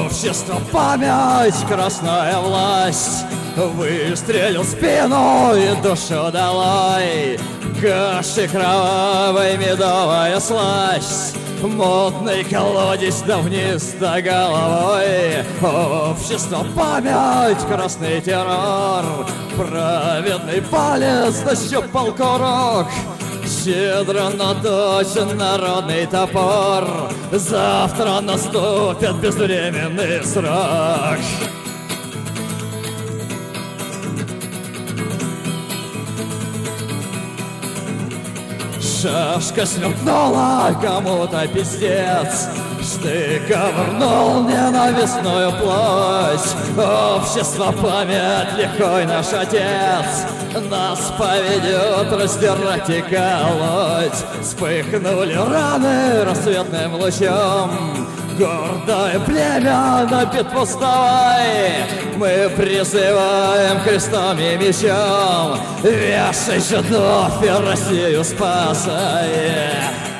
Общество, память, красная власть. Выстрелил в спину и душу долой. Каши кровавой, медовая сласть. Модный колодец, да вниз до головой. Общество, память, красный террор. Праведный палец нащупал курок. Щедро наточен народный топор. Завтра наступит безвременный срок. Шашка сверкнула, кому-то пиздец. Штык ковырнул ненавистную плоть. Общество, память, лихой наш отец нас поведет раздирать и колоть. Вспыхнули раны рассветным лучом. Гордое племя на битву вставай. Мы призываем крестом и мечом. Вешай жидов и Россию спасай.